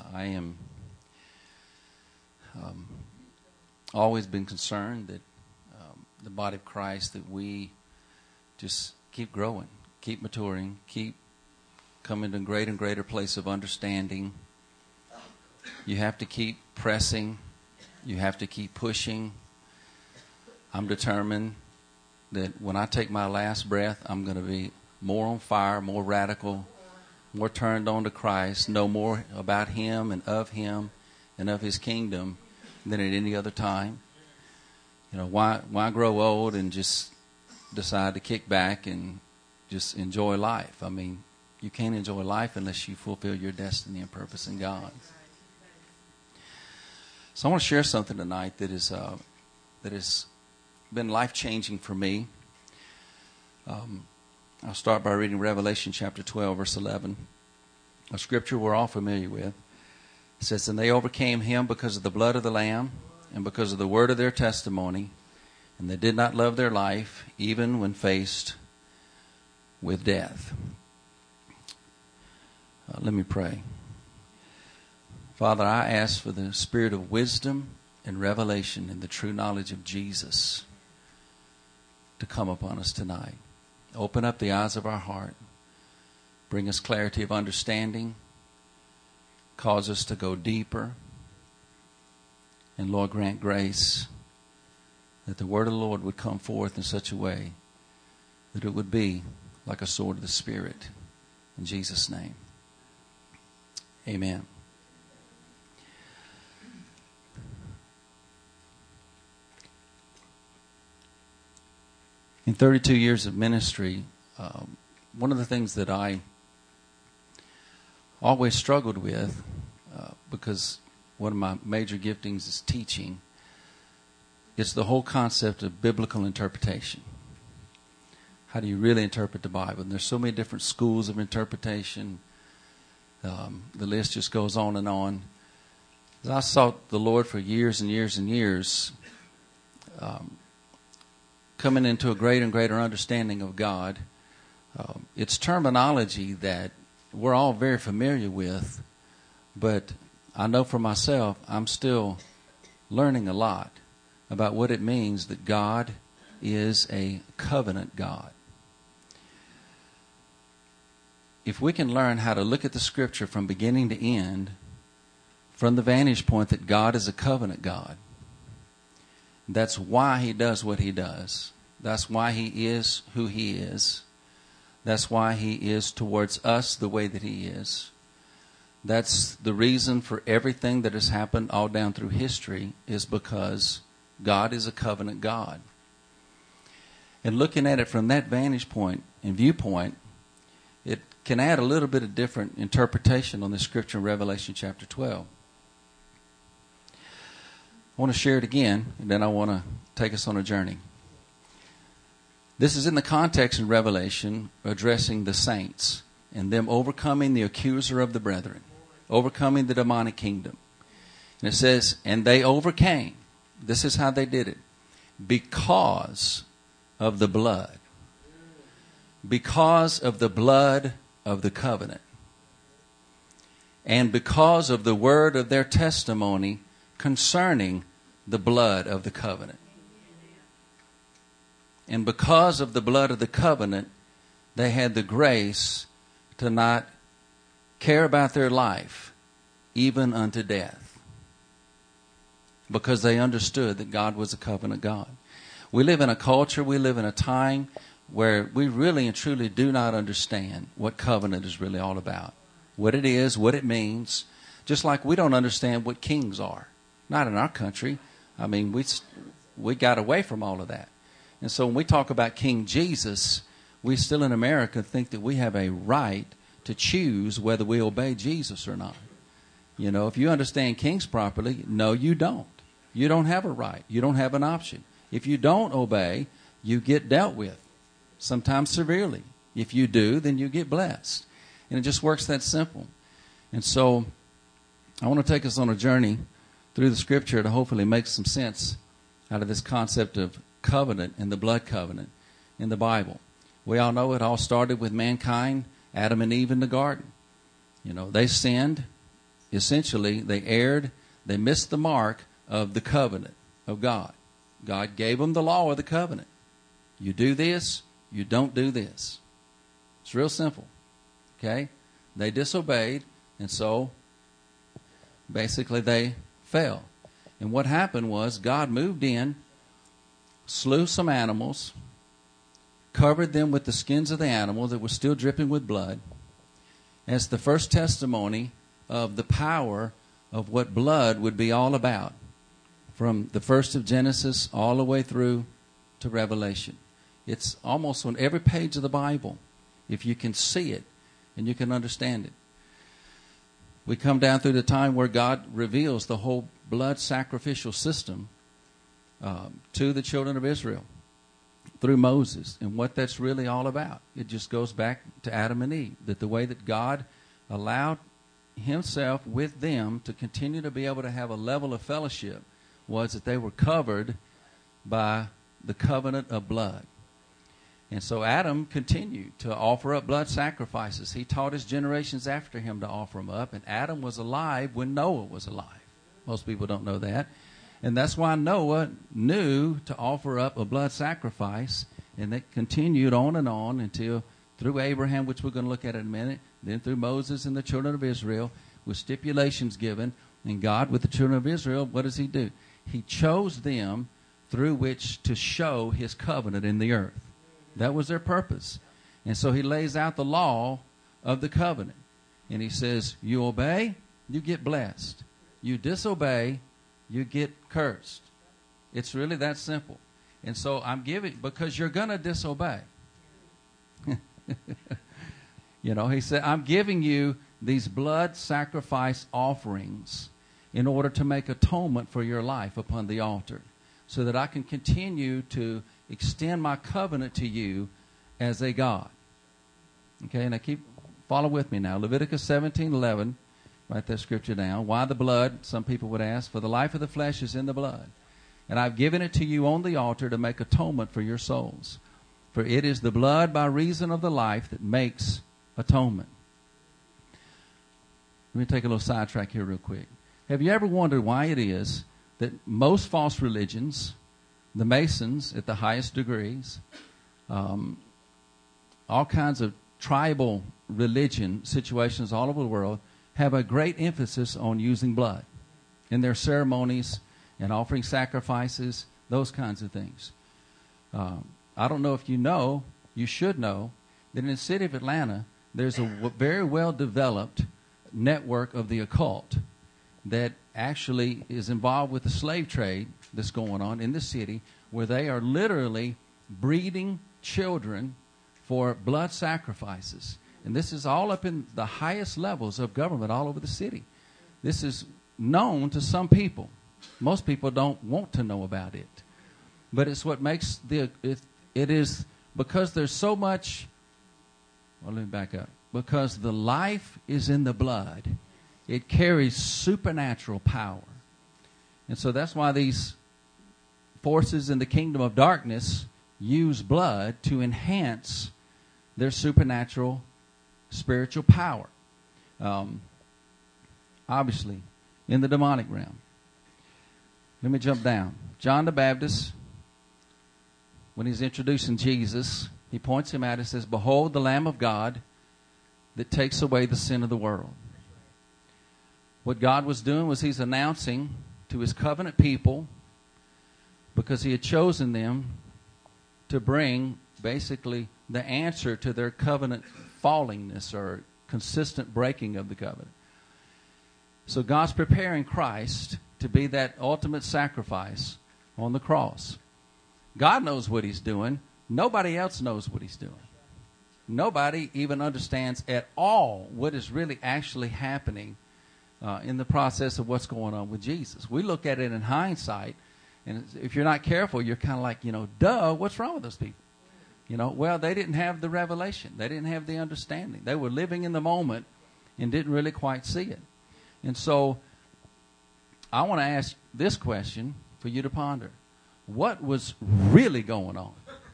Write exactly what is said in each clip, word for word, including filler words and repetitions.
I am um, always been concerned that um, the body of Christ, that we just keep growing, keep maturing, keep coming to a greater and greater place of understanding. You have to keep pressing. You have to keep pushing. I'm determined that when I take my last breath, I'm going to be more on fire, more radical, more turned on to Christ, know more about Him and of Him and of His kingdom than at any other time. You know, why why grow old and just decide to kick back and just enjoy life? I mean, you can't enjoy life unless you fulfill your destiny and purpose in God. So I want to share something tonight that is uh, that has been life-changing for me. Um, I'll start by reading Revelation chapter twelve, verse eleven, a scripture we're all familiar with. It says, "And they overcame him because of the blood of the Lamb and because of the word of their testimony, and they did not love their life, even when faced with death." Uh, let me pray. Father, I ask for the spirit of wisdom and revelation and the true knowledge of Jesus to come upon us tonight. Open up the eyes of our heart. Bring us clarity of understanding. Cause us to go deeper. And Lord, grant grace that the word of the Lord would come forth in such a way that it would be like a sword of the Spirit. In Jesus' name. Amen. In thirty-two years of ministry, um, one of the things that I always struggled with, uh, because one of my major giftings is teaching, it's the whole concept of biblical interpretation. How do you really interpret the Bible? And there's so many different schools of interpretation. Um, the list just goes on and on. As I sought the Lord for years and years and years, um, coming into a greater and greater understanding of God, uh, it's terminology that we're all very familiar with, but I know for myself, I'm still learning a lot about what it means that God is a covenant God. If we can learn how to look at the Scripture from beginning to end, from the vantage point that God is a covenant God, that's why He does what He does. That's why He is who He is. That's why He is towards us the way that He is. That's the reason for everything that has happened all down through history, is because God is a covenant God. And looking at it from that vantage point and viewpoint, it can add a little bit of different interpretation on the Scripture in Revelation chapter twelve. I want to share it again, and then I want to take us on a journey. This is in the context in Revelation addressing the saints and them overcoming the accuser of the brethren, overcoming the demonic kingdom. And it says, and they overcame. This is how they did it. Because of the blood. Because of the blood of the covenant. And because of the word of their testimony concerning the blood of the covenant. And because of the blood of the covenant, they had the grace to not care about their life, even unto death. Because they understood that God was a covenant God. We live in a culture, we live in a time where we really and truly do not understand what covenant is really all about. What it is, what it means. Just like we don't understand what kings are. Not in our country. I mean, we we got away from all of that. And so when we talk about King Jesus, we still in America think that we have a right to choose whether we obey Jesus or not. You know, if you understand kings properly, no, you don't. You don't have a right. You don't have an option. If you don't obey, you get dealt with, sometimes severely. If you do, then you get blessed. And it just works that simple. And so I want to take us on a journey through the Scripture to hopefully make some sense out of this concept of covenant and the blood covenant in the Bible. We all know it all started with mankind, Adam and Eve in the garden. You know, they sinned. essentially they erred, they missed the mark of the covenant of God. God gave them the law of the covenant. You do this, you don't do this. It's real simple. Okay? They disobeyed, and so basically they fell. And what happened was God moved in, slew some animals, covered them with the skins of the animal that was still dripping with blood, as the first testimony of the power of what blood would be all about, from the first of Genesis all the way through to Revelation. It's almost on every page of the Bible, if you can see it and you can understand it. We come down through the time where God reveals the whole blood sacrificial system um, to the children of Israel through Moses, and what that's really all about. It just goes back to Adam and Eve, that the way that God allowed himself with them to continue to be able to have a level of fellowship was that they were covered by the covenant of blood. And so Adam continued to offer up blood sacrifices. He taught his generations after him to offer them up. And Adam was alive when Noah was alive. Most people don't know that. And that's why Noah knew to offer up a blood sacrifice. And it continued on and on until through Abraham, which we're going to look at in a minute, then through Moses and the children of Israel, with stipulations given. And God, with the children of Israel, what does he do? He chose them through which to show his covenant in the earth. That was their purpose. And so he lays out the law of the covenant. And he says, you obey, you get blessed. You disobey, you get cursed. It's really that simple. And so I'm giving, because you're going to disobey. You know, he said, I'm giving you these blood sacrifice offerings in order to make atonement for your life upon the altar, so that I can continue to extend my covenant to you as a God. Okay, and I keep, follow with me now. Leviticus seventeen eleven, write that scripture down. Why the blood? Some people would ask. For the life of the flesh is in the blood. And I've given it to you on the altar to make atonement for your souls. For it is the blood by reason of the life that makes atonement. Let me take a little sidetrack here real quick. Have you ever wondered why it is that most false religions, the Masons at the highest degrees, um, all kinds of tribal religion situations all over the world, have a great emphasis on using blood in their ceremonies and offering sacrifices, those kinds of things. Um, I don't know if you know, you should know, that in the city of Atlanta, there's a w- very well-developed network of the occult that actually is involved with the slave trade that's going on in the city, where they are literally breeding children for blood sacrifices. And this is all up in the highest levels of government all over the city. This is known to some people. Most people don't want to know about it. But it's what makes the, it, it is because there's so much, well, let me back up. Because the life is in the blood, it carries supernatural power. And so that's why these forces in the kingdom of darkness use blood to enhance their supernatural spiritual power. Um, obviously, in the demonic realm. Let me jump down. John the Baptist, when he's introducing Jesus, he points him out and says, behold the Lamb of God that takes away the sin of the world. What God was doing was he's announcing to his covenant people, because he had chosen them to bring basically the answer to their covenant fallingness or consistent breaking of the covenant. So God's preparing Christ to be that ultimate sacrifice on the cross. God knows what he's doing. Nobody else knows what he's doing. Nobody even understands at all what is really actually happening uh, in the process of what's going on with Jesus. We look at it in hindsight, and if you're not careful, you're kind of like, you know, duh, what's wrong with those people? You know, well, they didn't have the revelation. They didn't have the understanding. They were living in the moment and didn't really quite see it. And so I want to ask this question for you to ponder. What was really going on?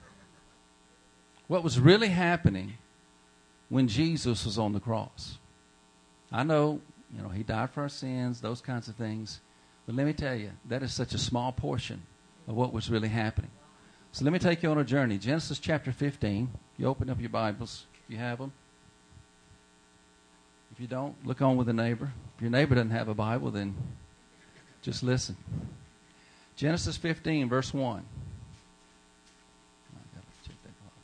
What was really happening when Jesus was on the cross? I know You know, he died for our sins, those kinds of things. But let me tell you, that is such a small portion of what was really happening. So let me take you on a journey. Genesis chapter fifteen. You open up your Bibles if you have them. If you don't, look on with a neighbor. If your neighbor doesn't have a Bible, then just listen. Genesis fifteen, verse one. I gotta check that clock.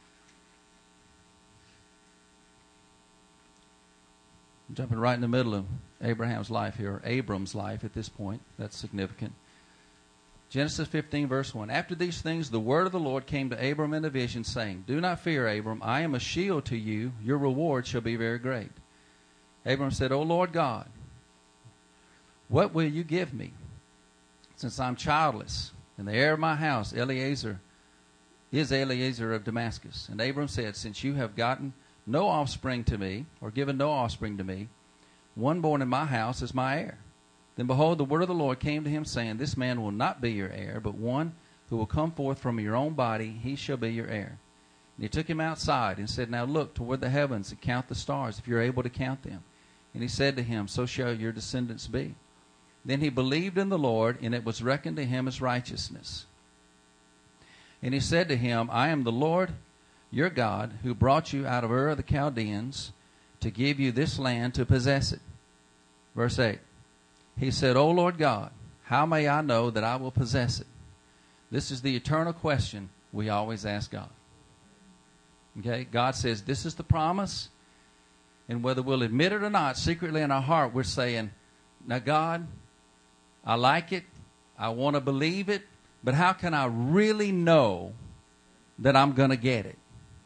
I'm jumping right in the middle of Abraham's life here, or Abram's life at this point. That's significant. Genesis fifteen, verse one. After these things, the word of the Lord came to Abram in a vision, saying, Do not fear, Abram. I am a shield to you. Your reward shall be very great. Abram said, O Lord God, what will you give me, since I'm childless, and the heir of my house, Eliezer, is Eliezer of Damascus? And Abram said, Since you have gotten no offspring to me, or given no offspring to me, one born in my house is my heir. Then behold, the word of the Lord came to him, saying, This man will not be your heir, but one who will come forth from your own body, he shall be your heir. And he took him outside and said, Now look toward the heavens and count the stars, if you're able to count them. And he said to him, So shall your descendants be. Then he believed in the Lord, and it was reckoned to him as righteousness. And he said to him, I am the Lord your God, who brought you out of Ur of the Chaldeans to give you this land to possess it. Verse eight. He said, O Lord God, how may I know that I will possess it? This is the eternal question we always ask God. Okay? God says, this is the promise. And whether we'll admit it or not, secretly in our heart, we're saying, now God, I like it. I want to believe it. But how can I really know that I'm going to get it?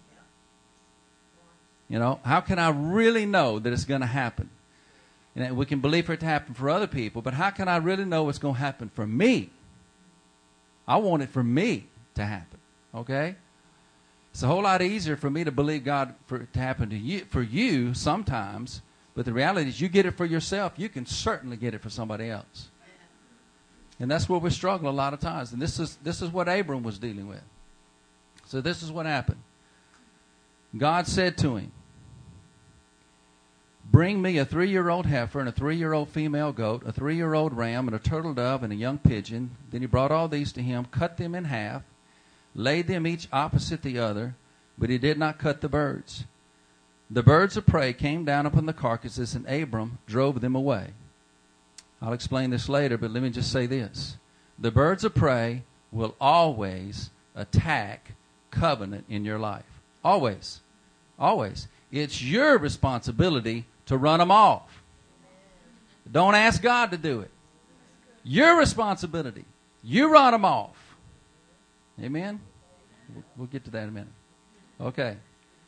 You know, how can I really know that it's going to happen? And we can believe for it to happen for other people, but how can I really know it's going to happen for me? I want it for me to happen, okay? It's a whole lot easier for me to believe God for it to happen to you, for you sometimes, but the reality is you get it for yourself. You can certainly get it for somebody else. And that's where we struggle a lot of times. And this is, this is what Abram was dealing with. So this is what happened. God said to him, Bring me a three-year-old heifer and a three-year-old female goat, a three-year-old ram and a turtle dove and a young pigeon. Then he brought all these to him, cut them in half, laid them each opposite the other, but he did not cut the birds. The birds of prey came down upon the carcasses, and Abram drove them away. I'll explain this later, but let me just say this. The birds of prey will always attack covenant in your life. Always. Always. It's your responsibility to run them off. Don't ask God to do it. Your responsibility. You run them off. Amen? We'll get to that in a minute. Okay.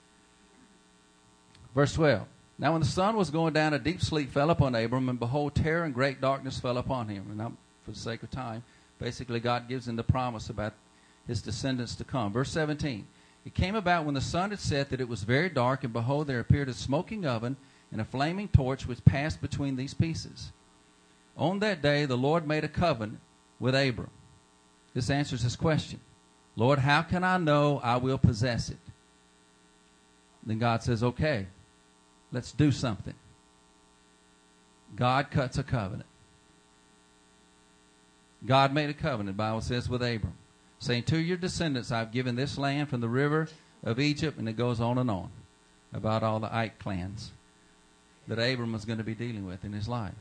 Verse twelve. Now when the sun was going down, a deep sleep fell upon Abram, and behold, terror and great darkness fell upon him. And I'm, for the sake of time, basically God gives him the promise about his descendants to come. Verse seventeen. It came about when the sun had set that it was very dark, and behold, there appeared a smoking oven and a flaming torch which passed between these pieces. On that day the Lord made a covenant with Abram. This answers his question. Lord, how can I know I will possess it? Then God says, okay, let's do something. God cuts a covenant. God made a covenant, the Bible says, with Abram, saying, to your descendants I've given this land from the river of Egypt, and it goes on and on about all the Ike clans that Abram was going to be dealing with in his life.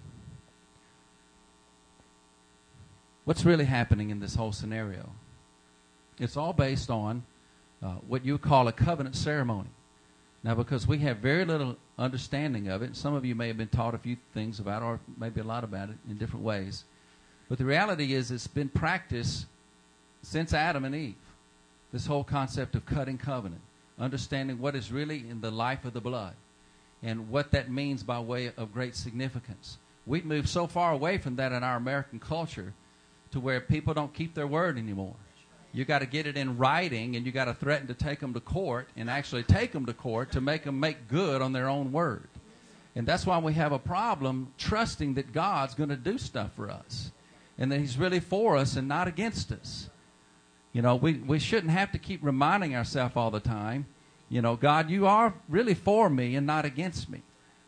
What's really happening in this whole scenario? It's all based on uh, what you call a covenant ceremony. Now, because we have very little understanding of it, some of you may have been taught a few things about it, or maybe a lot about it in different ways. But the reality is it's been practiced since Adam and Eve. This whole concept of cutting covenant, understanding what is really in the life of the blood, and what that means by way of great significance. We've moved so far away from that in our American culture to where people don't keep their word anymore. You got to get it in writing, and you got to threaten to take them to court and actually take them to court to make them make good on their own word. And that's why we have a problem trusting that God's going to do stuff for us, and that He's really for us and not against us. You know, we, we shouldn't have to keep reminding ourselves all the time, you know, God, you are really for me and not against me.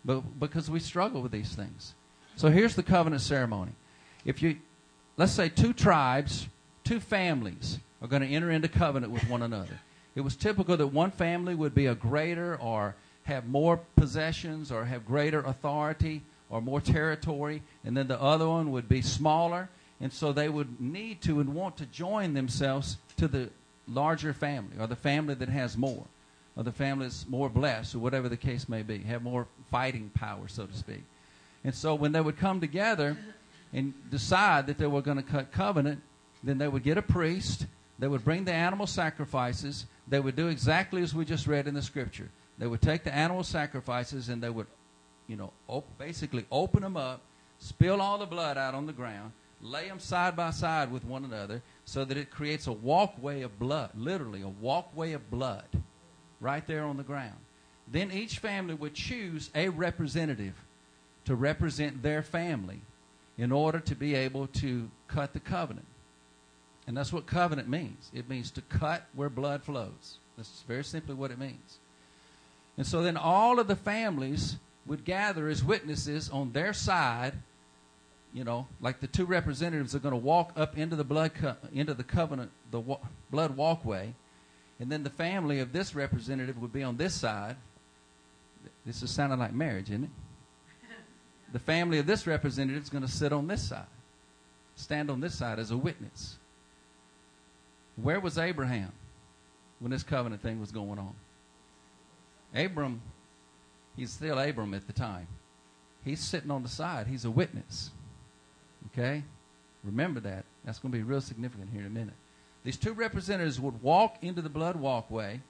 but because we struggle with these things. So here's the covenant ceremony. If you, let's say two tribes, two families are going to enter into covenant with one another. It was typical that one family would be a greater or have more possessions or have greater authority or more territory, and then the other one would be smaller, and so they would need to and want to join themselves to the larger family or the family that has more, or the family that's more blessed, or whatever the case may be, have more fighting power, so to speak. And so when they would come together and decide that they were going to cut covenant, then they would get a priest, they would bring the animal sacrifices, they would do exactly as we just read in the scripture. They would take the animal sacrifices and they would, you know, op- basically open them up, spill all the blood out on the ground, lay them side by side with one another so that it creates a walkway of blood, literally a walkway of blood right there on the ground. Then each family would choose a representative to represent their family in order to be able to cut the covenant. And that's what covenant means. It means to cut where blood flows. That's very simply what it means. And so then all of the families would gather as witnesses on their side, you know, like the two representatives are going to walk up into the blood co- into the covenant, the wa- blood walkway, and then the family of this representative would be on this side. This is sounding like marriage, isn't it? The family of this representative is going to sit on this side, stand on this side as a witness. Where was Abraham when this covenant thing was going on? Abram, he's still Abram at the time. He's sitting on the side. He's a witness. Okay? Remember that. That's going to be real significant here in a minute. These two representatives would walk into the blood walkway.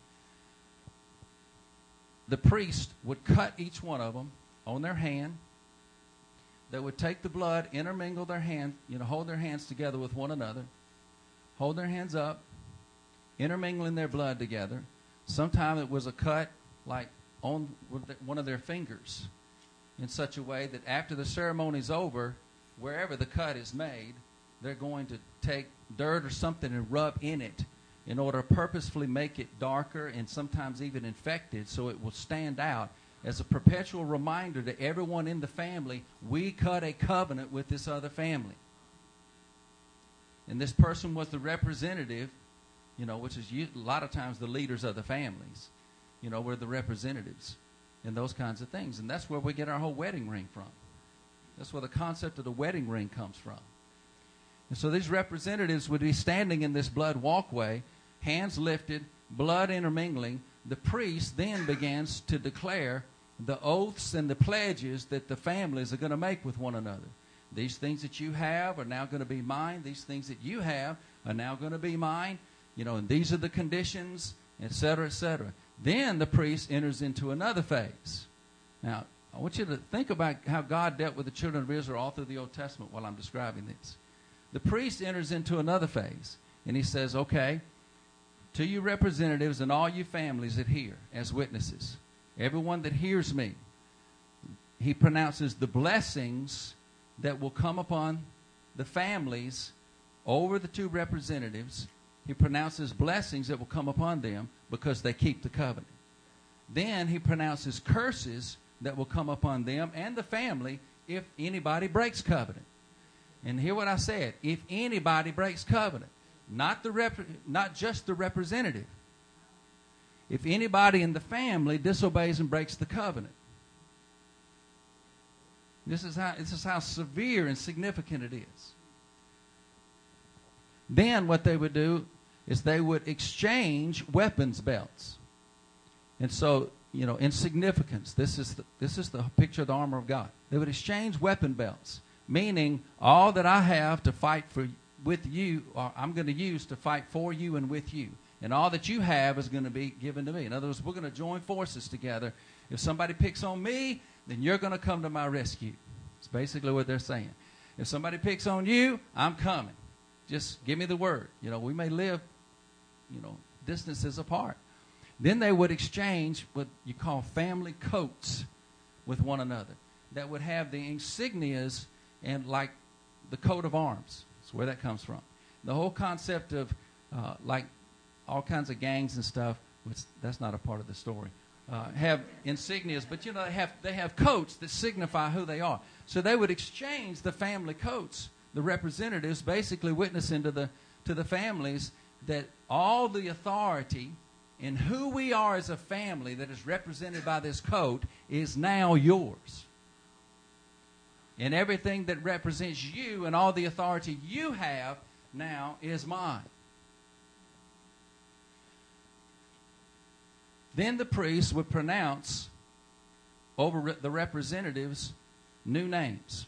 The priest would cut each one of them on their hand. They would take the blood, intermingle their hands, you know, hold their hands together with one another, hold their hands up, intermingling their blood together. Sometimes it was a cut like on one of their fingers in such a way that after the ceremony's over, wherever the cut is made, they're going to take dirt or something and rub in it in order to purposefully make it darker and sometimes even infected so it will stand out as a perpetual reminder to everyone in the family, we cut a covenant with this other family. And this person was the representative, you know, which is a lot of times the leaders of the families, you know, were the representatives and those kinds of things. And that's where we get our whole wedding ring from. That's where the concept of the wedding ring comes from. And so these representatives would be standing in this blood walkway, hands lifted, blood intermingling. The priest then begins to declare the oaths and the pledges that the families are going to make with one another. These things that you have are now going to be mine. These things that you have are now going to be mine. You know, and these are the conditions, et cetera, et cetera. Then the priest enters into another phase. Now, I want you to think about how God dealt with the children of Israel all through the Old Testament while I'm describing this. The priest enters into another phase, and he says, okay, to you representatives and all you families that hear as witnesses, everyone that hears me, he pronounces the blessings that will come upon the families over the two representatives. He pronounces blessings that will come upon them because they keep the covenant. Then he pronounces curses that will come upon them and the family if anybody breaks covenant. And hear what I said. If anybody breaks covenant. Not the rep- not just the representative. If anybody in the family disobeys and breaks the covenant. This is how this is how severe and significant it is. Then what they would do is they would exchange weapons belts. And so, you know, in significance, this is the, this is the picture of the armor of God. They would exchange weapon belts, meaning all that I have to fight for with you, or I'm going to use to fight for you and with you. And all that you have is going to be given to me. In other words, we're going to join forces together. If somebody picks on me, then you're going to come to my rescue. It's basically what they're saying. If somebody picks on you, I'm coming. Just give me the word. You know, we may live, you know, distances apart. Then they would exchange what you call family coats with one another that would have the insignias and like the coat of arms. That's where that comes from. The whole concept of uh, like all kinds of gangs and stuff, which that's not a part of the story. uh, have insignias, but you know they have they have coats that signify who they are. So they would exchange the family coats. The representatives basically witnessing to the to the families that all the authority in who we are as a family that is represented by this coat is now yours. And everything that represents you and all the authority you have now is mine. Then the priest would pronounce over the representatives new names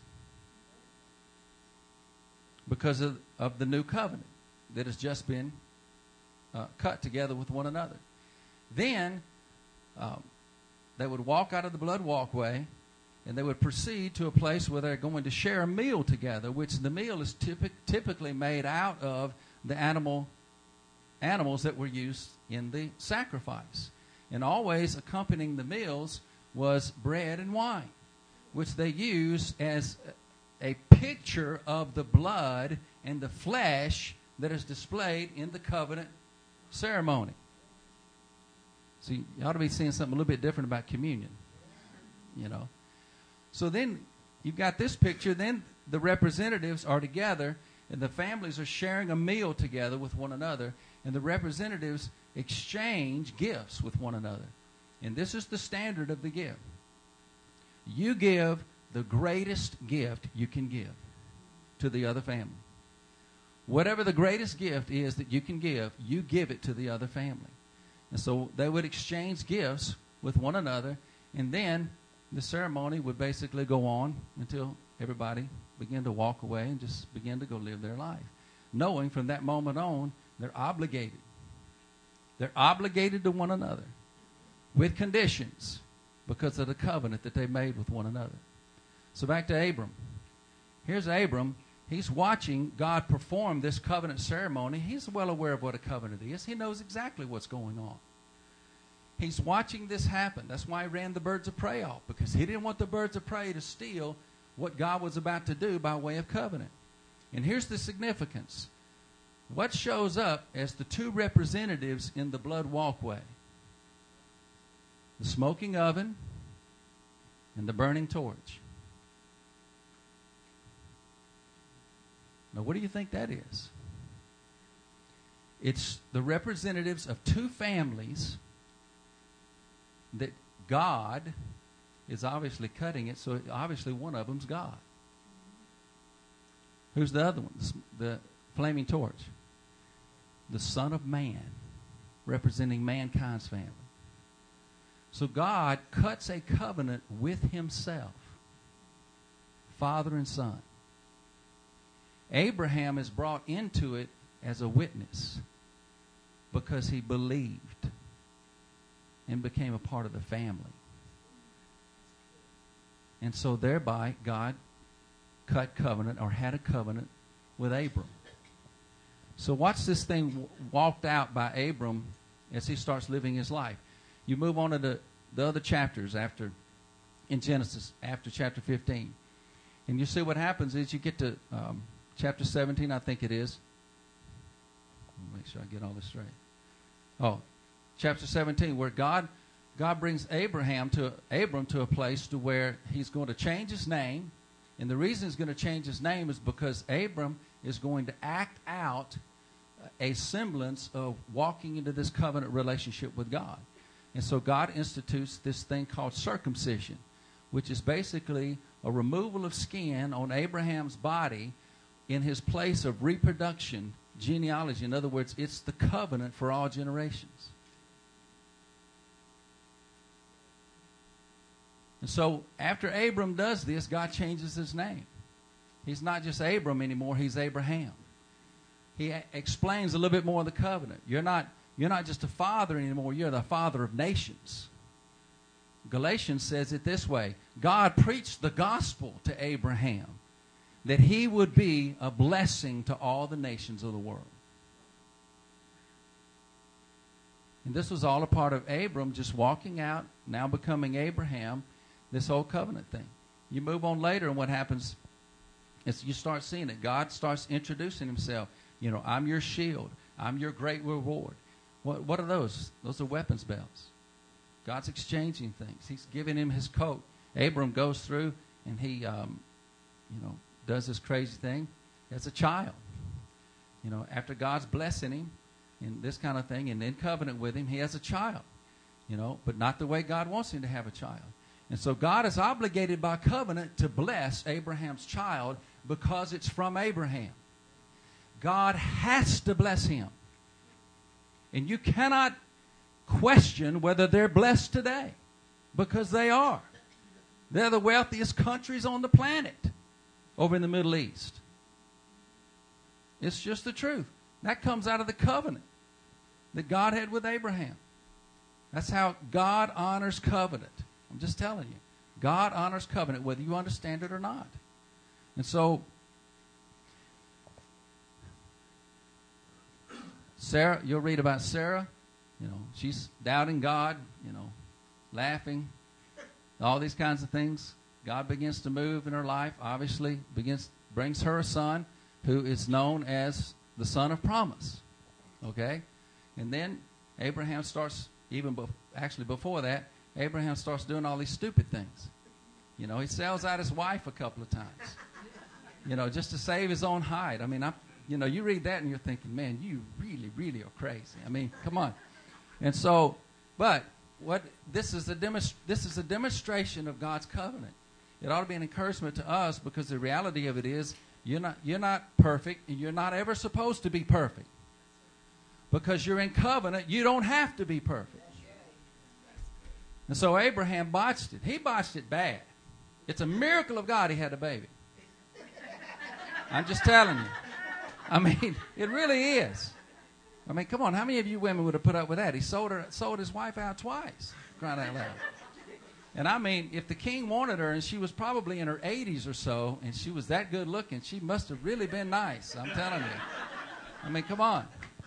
because of, of the new covenant that has just been uh, cut together with one another. Then um, they would walk out of the blood walkway and they would proceed to a place where they're going to share a meal together, which the meal is typic, typically made out of the animal animals that were used in the sacrifice. And always accompanying the meals was bread and wine, which they used as a picture of the blood and the flesh that is displayed in the covenant ceremony. So you ought to be seeing something a little bit different about communion, you know. So then you've got this picture. Then the representatives are together, and the families are sharing a meal together with one another, and the representatives exchange gifts with one another. And this is the standard of the gift. You give the greatest gift you can give to the other family. Whatever the greatest gift is that you can give, you give it to the other family. And so they would exchange gifts with one another, and then the ceremony would basically go on until everybody began to walk away and just begin to go live their life, knowing from that moment on they're obligated. They're obligated to one another with conditions because of the covenant that they made with one another. So back to Abram. Here's Abram. He's watching God perform this covenant ceremony. He's well aware of what a covenant is. He knows exactly what's going on. He's watching this happen. That's why he ran the birds of prey off, because he didn't want the birds of prey to steal what God was about to do by way of covenant. And here's the significance. What shows up as the two representatives in the blood walkway? The smoking oven and the burning torch. Now, what do you think that is? It's the representatives of two families that God is obviously cutting it, so obviously one of them's God. Who's the other one? The flaming torch. The Son of Man, representing mankind's family. So God cuts a covenant with himself, Father and Son. Abraham is brought into it as a witness because he believed and became a part of the family. And so thereby God cut covenant or had a covenant with Abram. So watch this thing w- walked out by Abram as he starts living his life. You move on to the, the other chapters after in Genesis, after chapter fifteen. And you see what happens is you get to um, chapter seventeen, I think it is. Make sure I get all this straight. Oh, chapter seventeen, where God God brings Abraham to Abram to a place to where he's going to change his name. And the reason he's going to change his name is because Abram is going to act out a semblance of walking into this covenant relationship with God. And so God institutes this thing called circumcision, which is basically a removal of skin on Abraham's body in his place of reproduction, genealogy. In other words, it's the covenant for all generations. And so after Abram does this, God changes his name. He's not just Abram anymore, he's Abraham. He a- explains a little bit more of the covenant. You're not, you're not just a father anymore, you're the father of nations. Galatians says it this way: God preached the gospel to Abraham that he would be a blessing to all the nations of the world. And this was all a part of Abram just walking out, now becoming Abraham, this whole covenant thing. You move on later, and what happens is you start seeing it. God starts introducing himself. You know, I'm your shield. I'm your great reward. What, what are those? Those are weapons belts. God's exchanging things. He's giving him his coat. Abram goes through and he, um, you know, does this crazy thing as a child. You know, after God's blessing him and this kind of thing and in covenant with him, he has a child. You know, but not the way God wants him to have a child. And so God is obligated by covenant to bless Abraham's child because it's from Abraham. God has to bless him. And you cannot question whether they're blessed today, because they are. They're the wealthiest countries on the planet over in the Middle East. It's just the truth. That comes out of the covenant that God had with Abraham. That's how God honors covenant. I'm just telling you. God honors covenant whether you understand it or not. And so, Sarah, you'll read about Sarah. You know, she's doubting God, you know, laughing, all these kinds of things. God begins to move in her life, obviously, begins brings her a son who is known as the son of promise. Okay? And then Abraham starts, even be, actually before that, Abraham starts doing all these stupid things. You know, he sells out his wife a couple of times, you know, just to save his own hide. I mean, I'm, you know, you read that and you're thinking, man, you really, really are crazy. I mean, come on. And so, but what this is a demonst- this is a demonstration of God's covenant. It ought to be an encouragement to us, because the reality of it is you're not you're not perfect, and you're not ever supposed to be perfect. Because you're in covenant, you don't have to be perfect. And so Abraham botched it. He botched it bad. It's a miracle of God he had a baby. I'm just telling you. I mean, it really is. I mean, come on, how many of you women would have put up with that? He sold her, sold his wife out twice, crying out loud. And I mean, if the king wanted her, and she was probably in her eighties or so, and she was that good looking, she must have really been nice, I'm telling you. I mean, come on.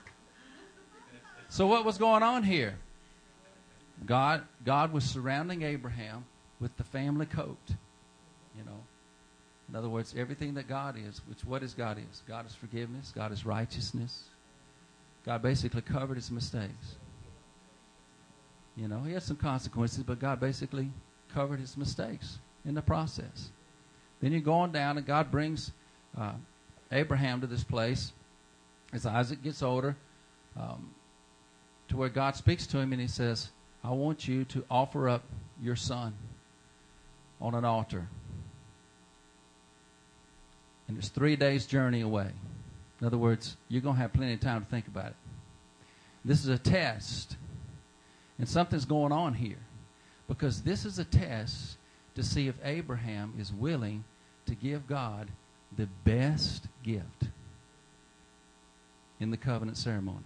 So what was going on here? God, God was surrounding Abraham with the family coat, you know. In other words, everything that God is, which what is God is? God is forgiveness. God is righteousness. God basically covered his mistakes. You know, he had some consequences, but God basically covered his mistakes in the process. Then you go on down, and God brings uh, Abraham to this place as Isaac gets older, um, to where God speaks to him, and he says, I want you to offer up your son on an altar. And it's three days' journey away. In other words, you're going to have plenty of time to think about it. This is a test. And something's going on here. Because this is a test to see if Abraham is willing to give God the best gift in the covenant ceremony.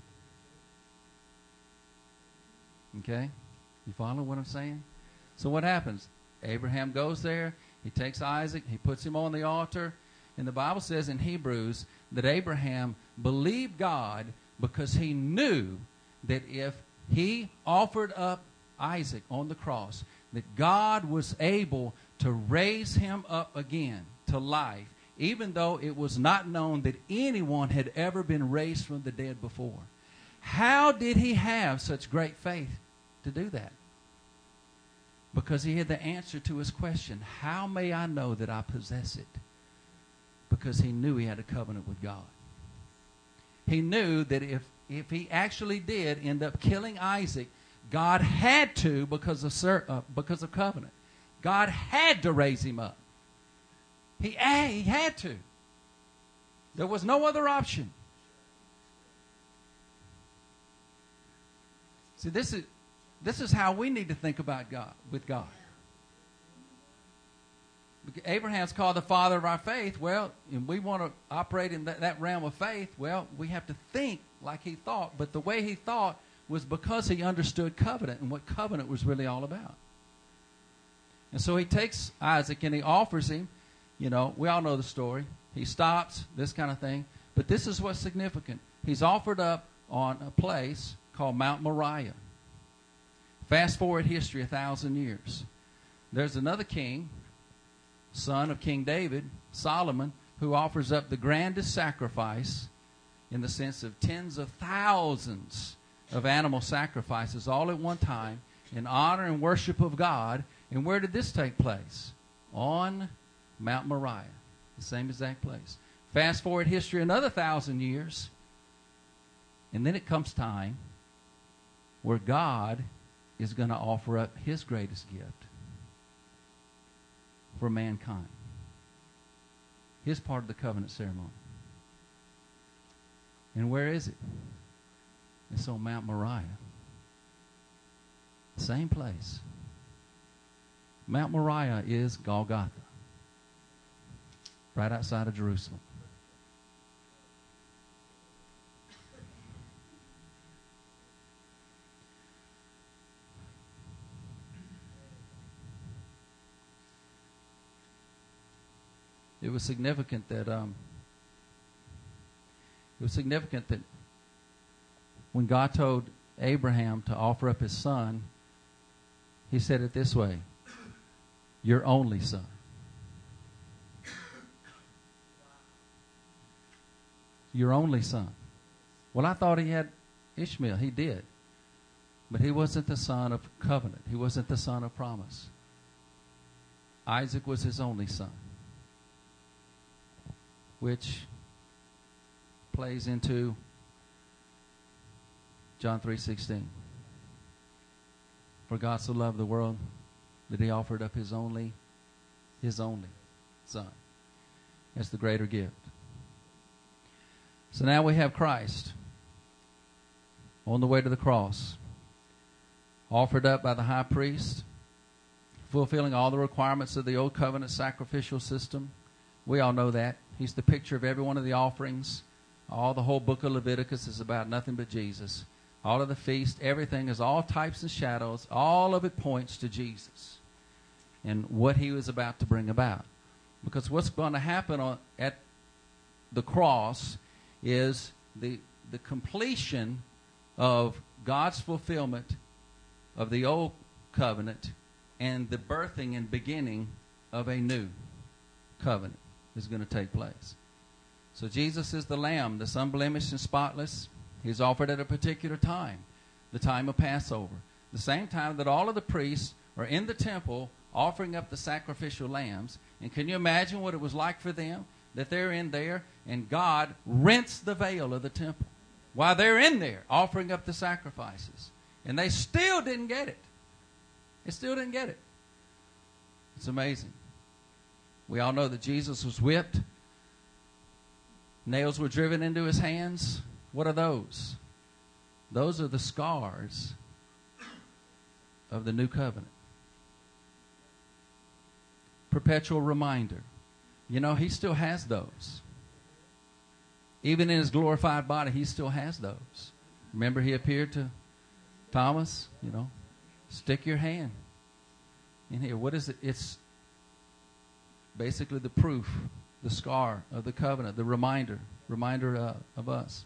Okay? You follow what I'm saying? So what happens? Abraham goes there. He takes Isaac. He puts him on the altar. And the Bible says in Hebrews that Abraham believed God because he knew that if he offered up Isaac on the cross, that God was able to raise him up again to life, even though it was not known that anyone had ever been raised from the dead before. How did he have such great faith to do that? Because he had the answer to his question, how may I know that I possess it? Because he knew he had a covenant with God. He knew that if, if he actually did end up killing Isaac, God had to, because of, uh, because of covenant. God had to raise him up. He, he had to. There was no other option. See, this is, this is how we need to think about God, with God. Abraham's called the father of our faith. Well, and we want to operate in that, that realm of faith. Well, we have to think like he thought. But the way he thought was because he understood covenant and what covenant was really all about. And so he takes Isaac and he offers him. You know, we all know the story. He stops, this kind of thing. But this is what's significant. He's offered up on a place called Mount Moriah. Fast forward history a thousand years. There's another king, son of King David, Solomon, who offers up the grandest sacrifice in the sense of tens of thousands of animal sacrifices all at one time. in honor and worship of God. And where did this take place? On Mount Moriah, the same exact place. Fast forward history another thousand years, and then it comes time where God is going to offer up his greatest gift for mankind. His part of the covenant ceremony. And where is it? It's on Mount Moriah. Same place. Mount Moriah is Golgotha, right outside of Jerusalem. It was significant that um, it was significant that when God told Abraham to offer up his son, he said it this way: your only son. Your only son. Well, I thought he had Ishmael. He did. But he wasn't the son of covenant. He wasn't the son of promise. Isaac was his only son, which plays into John three sixteen. For God so loved the world that he offered up his only, his only son as the greater gift. So now we have Christ on the way to the cross, offered up by the high priest, fulfilling all the requirements of the old covenant sacrificial system. We all know that. He's the picture of every one of the offerings. All the whole book of Leviticus is about nothing but Jesus. All of the feast, everything is all types and shadows. All of it points to Jesus and what he was about to bring about. Because what's going to happen on, at the cross is the, the completion of God's fulfillment of the old covenant and the birthing and beginning of a new covenant is going to take place. So Jesus is the Lamb that's unblemished and spotless. He's offered at a particular time, the time of Passover, the same time that all of the priests are in the temple offering up the sacrificial lambs. And can you imagine what it was like for them? That they're in there and God rents the veil of the temple while they're in there offering up the sacrifices. And they still didn't get it. They still didn't get it. It's amazing. We all know that Jesus was whipped. Nails were driven into his hands. What are those? Those are the scars of the new covenant. Perpetual reminder. You know, he still has those. Even in his glorified body, he still has those. Remember, he appeared to Thomas, you know, stick your hand in here. What is it? It's basically the proof, the scar of the covenant, the reminder, reminder uh, of us.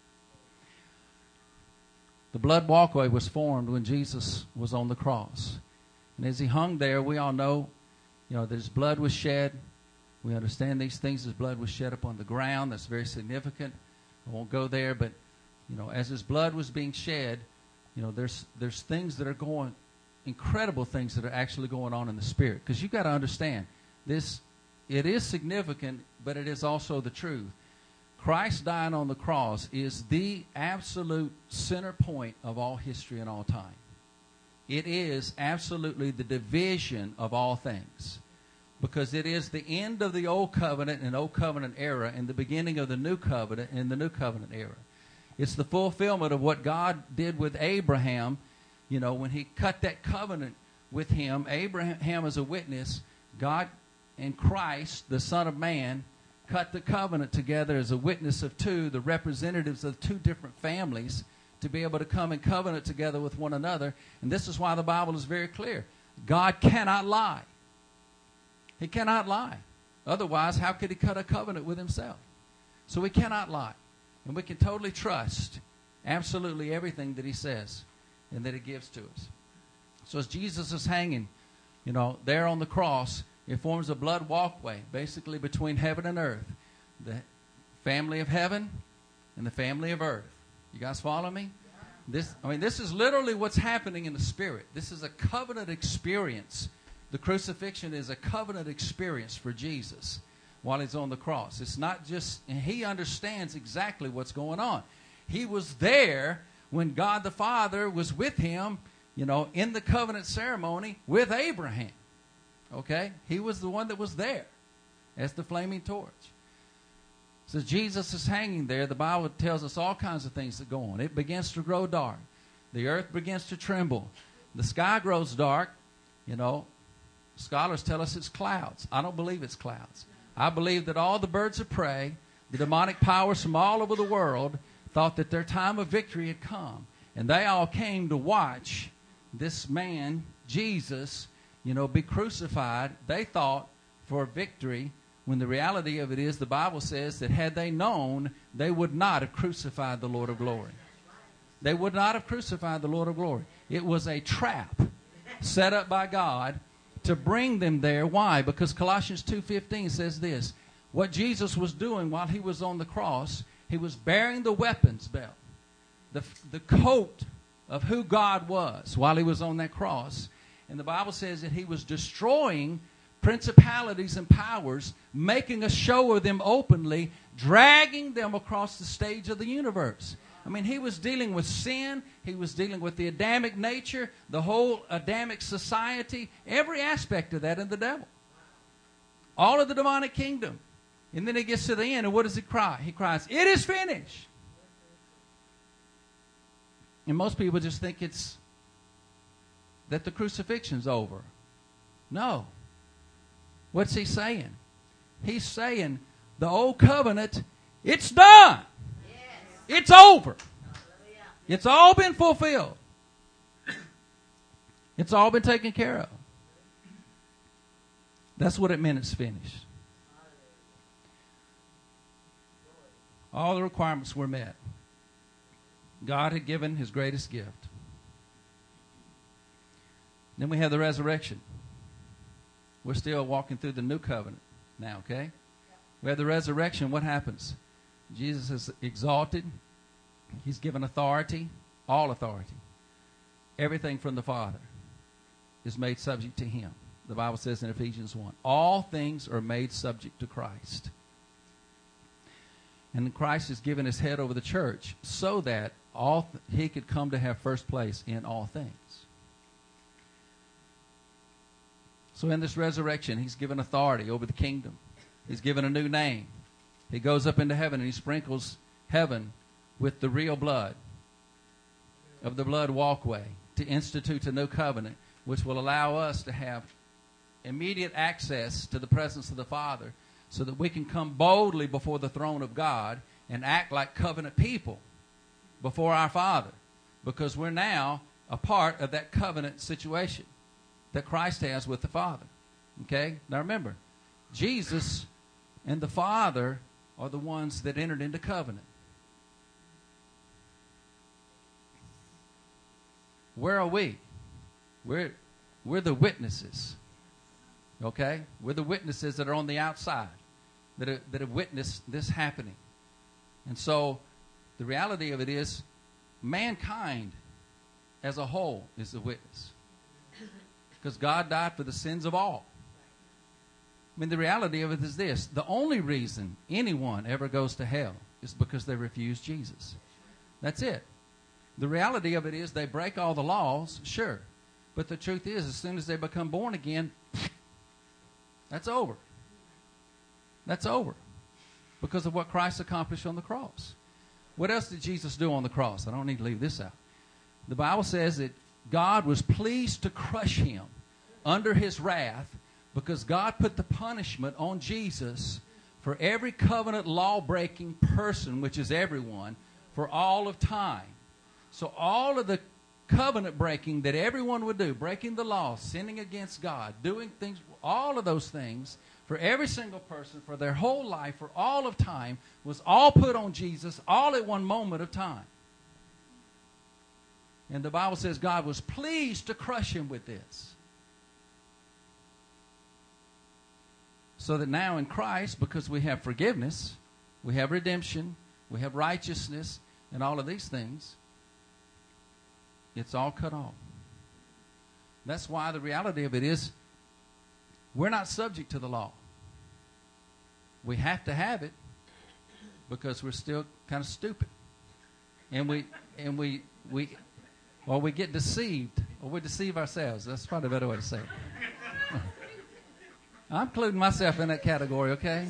The blood walkway was formed when Jesus was on the cross. And as he hung there, we all know, you know, that his blood was shed. We understand these things. His blood was shed upon the ground. That's very significant. I won't go there, but, you know, as his blood was being shed, you know, there's there's things that are going, incredible things that are actually going on in the spirit. Because you've got to understand, this, it is significant, but it is also the truth. Christ dying on the cross is the absolute center point of all history and all time. It is absolutely the division of all things. Because it is the end of the old covenant and old covenant era and the beginning of the new covenant and the new covenant era. It's the fulfillment of what God did with Abraham, you know, when he cut that covenant with him. Abraham as a witness, God and Christ, the Son of Man, cut the covenant together as a witness of two, the representatives of two different families, to be able to come in covenant together with one another. And this is why the Bible is very clear. God cannot lie. He cannot lie. Otherwise, how could he cut a covenant with himself? So he cannot lie. And we can totally trust absolutely everything that he says and that he gives to us. So as Jesus is hanging, you know, there on the cross, it forms a blood walkway, basically between heaven and earth. The family of heaven and the family of earth. You guys follow me? This, I mean, this is literally what's happening in the Spirit. This is a covenant experience. The crucifixion is a covenant experience for Jesus while he's on the cross. It's not just, and he understands exactly what's going on. He was there when God the Father was with him, you know, in the covenant ceremony with Abraham. Okay? He was the one that was there as the flaming torch. So Jesus is hanging there. The Bible tells us all kinds of things that go on. It begins to grow dark. The earth begins to tremble. The sky grows dark. You know, scholars tell us it's clouds. I don't believe it's clouds. I believe that all the birds of prey, the demonic powers from all over the world, thought that their time of victory had come. And they all came to watch this man, Jesus, you know, be crucified. They thought for victory, when the reality of it is, the Bible says that had they known, they would not have crucified the Lord of glory. They would not have crucified the Lord of glory. It was a trap set up by God to bring them there. Why? Because Colossians two fifteen says this. What Jesus was doing while he was on the cross, he was bearing the weapons belt, the, the coat of who God was while he was on that cross. And the Bible says that he was destroying principalities and powers, making a show of them openly, dragging them across the stage of the universe. I mean, he was dealing with sin. He was dealing with the Adamic nature, the whole Adamic society, every aspect of that in the devil. All of the demonic kingdom. And then he gets to the end, and what does he cry? He cries, "It is finished." And most people just think it's that the crucifixion's over. No. What's he saying? He's saying the old covenant, it's done. Yes. It's over. Hallelujah. It's all been fulfilled. It's all been taken care of. That's what it meant it's finished. All the requirements were met. God had given his greatest gift. Then we have the resurrection. We're still walking through the new covenant now, okay? We have the resurrection. What happens? Jesus is exalted. He's given authority, all authority. Everything from the Father is made subject to him. The Bible says in Ephesians one, all things are made subject to Christ. And Christ has given his head over the church so that all th- he could come to have first place in all things. So in this resurrection, he's given authority over the kingdom. He's given a new name. He goes up into heaven and he sprinkles heaven with the real blood of the blood walkway to institute a new covenant, which will allow us to have immediate access to the presence of the Father so that we can come boldly before the throne of God and act like covenant people before our Father, because we're now a part of that covenant situation that Christ has with the Father. Okay? Now remember, Jesus and the Father are the ones that entered into covenant. Where are we? We're, we're the witnesses. Okay? We're the witnesses that are on the outside, that, are, that have witnessed this happening. And so the reality of it is mankind as a whole is the witness. Because God died for the sins of all. I mean, the reality of it is this. The only reason anyone ever goes to hell is because they refuse Jesus. That's it. The reality of it is they break all the laws, sure. But the truth is, as soon as they become born again, that's over. That's over. Because of what Christ accomplished on the cross. What else did Jesus do on the cross? I don't need to leave this out. The Bible says that God was pleased to crush him under his wrath because God put the punishment on Jesus for every covenant law-breaking person, which is everyone, for all of time. So all of the covenant breaking that everyone would do, breaking the law, sinning against God, doing things, all of those things for every single person, for their whole life, for all of time, was all put on Jesus, all at one moment of time. And the Bible says God was pleased to crush him with this. So that now in Christ, because we have forgiveness, we have redemption, we have righteousness, and all of these things, it's all cut off. That's why the reality of it is we're not subject to the law. We have to have it because we're still kind of stupid. And we and we we or we get deceived, or we deceive ourselves. That's probably a better way to say it. I'm including myself in that category, okay?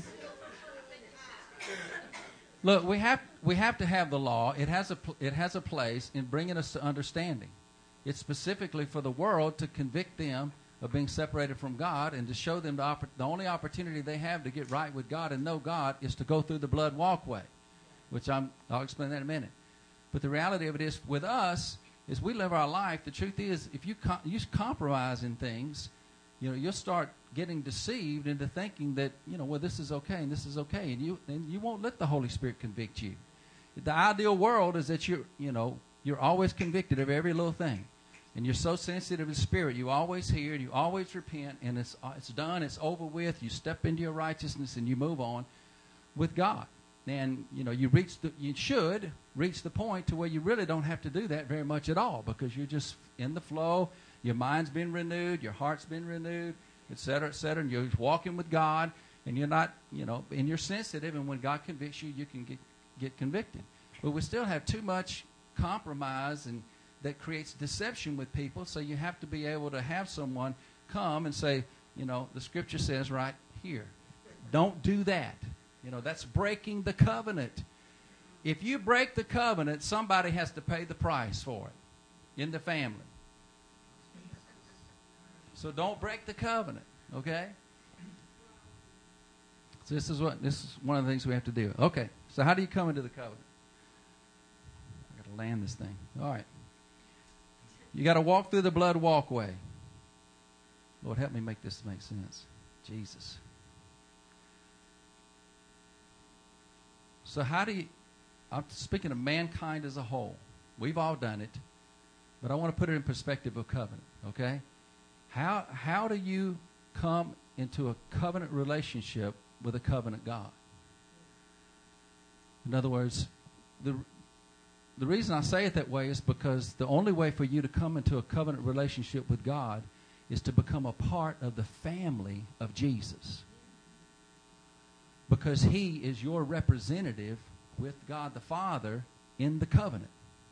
Look, we have we have to have the law. It has a it has a place in bringing us to understanding. It's specifically for the world to convict them of being separated from God and to show them the, oppor- the only opportunity they have to get right with God and know God is to go through the blood walkway, which I'm, I'll explain that in a minute. But the reality of it is, with us, is we live our life. The truth is, if you com- you compromise in things, you know, you'll start getting deceived into thinking that, you know, well, this is okay and this is okay, and you and you won't let the Holy Spirit convict you. The ideal world is that you're, you know, you're always convicted of every little thing. And you're so sensitive to spirit, you always hear, you always repent, and it's it's done, it's over with. You step into your righteousness and you move on with God. And you know you reach the you should reach the point to where you really don't have to do that very much at all, because you're just in the flow. Your mind's been renewed, your heart's been renewed, et cetera, et cetera, and you're walking with God, and you're not, you know, and you're sensitive. And when God convicts you, you can get get convicted. But we still have too much compromise, and that creates deception with people. So you have to be able to have someone come and say, you know, the scripture says right here, don't do that. You know, that's breaking the covenant. If you break the covenant, somebody has to pay the price for it in the family. So don't break the covenant, okay? So this is what this is one of the things we have to do. Okay, so how do you come into the covenant? I got to land this thing. All right. You got to walk through the blood walkway. Lord, help me make this make sense. Jesus. So how do you, I'm speaking of mankind as a whole. We've all done it, but I want to put it in perspective of covenant, okay? How how do you come into a covenant relationship with a covenant God? In other words, the The reason I say it that way is because the only way for you to come into a covenant relationship with God is to become a part of the family of Jesus. Because He is your representative with God the Father in the covenant.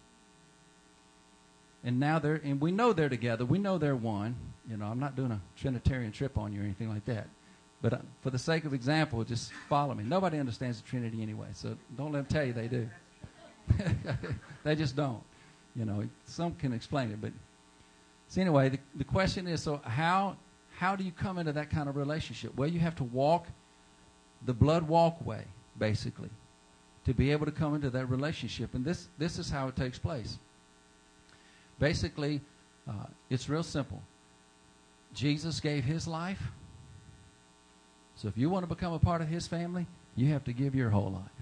And now they're, and we know they're together. We know they're one. You know, I'm not doing a Trinitarian trip on you or anything like that. But uh, for the sake of example, just follow me. Nobody understands the Trinity anyway, so don't let them tell you they do. They just don't. You know, some can explain it, but so anyway, the, the question is, so how how do you come into that kind of relationship? Well, you have to walk the blood walkway, basically, to be able to come into that relationship. And this this is how it takes place. Basically, uh, it's real simple. Jesus gave His life. So if you want to become a part of His family, you have to give your whole life.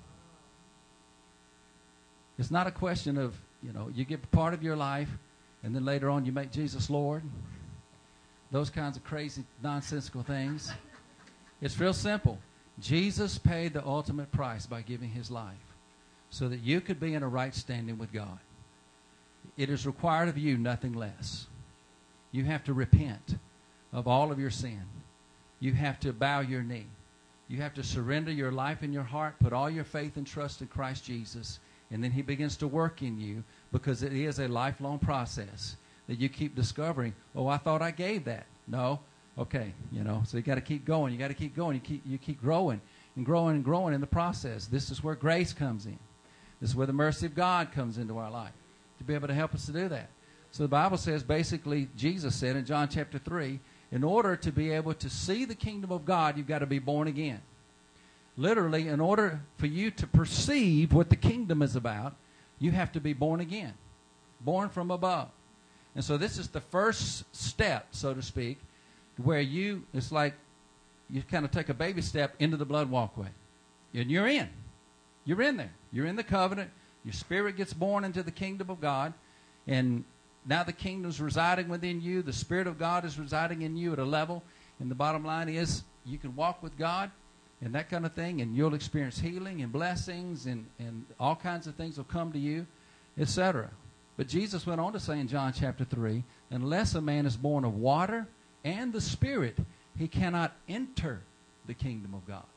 It's not a question of, you know, you give part of your life and then later on you make Jesus Lord. Those kinds of crazy, nonsensical things. It's real simple. Jesus paid the ultimate price by giving His life so that you could be in a right standing with God. It is required of you nothing less. You have to repent of all of your sin. You have to bow your knee. You have to surrender your life and your heart, put all your faith and trust in Christ Jesus. And then He begins to work in you, because it is a lifelong process that you keep discovering. Oh, I thought I gave that. No. Okay. You know, so you got to keep going. You got to keep going. You keep, you keep growing and growing and growing in the process. This is where grace comes in. This is where the mercy of God comes into our life to be able to help us to do that. So the Bible says, basically, Jesus said in John chapter three, in order to be able to see the kingdom of God, you've got to be born again. Literally, in order for you to perceive what the kingdom is about, you have to be born again, born from above. And so this is the first step, so to speak, where you, it's like you kind of take a baby step into the blood walkway. And you're in. You're in there. You're in the covenant. Your spirit gets born into the kingdom of God. And now the kingdom's residing within you. The Spirit of God is residing in you at a level. And the bottom line is you can walk with God and that kind of thing, and you'll experience healing and blessings, and, and all kinds of things will come to you, et cetera. But Jesus went on to say in John chapter three, unless a man is born of water and the Spirit, he cannot enter the kingdom of God.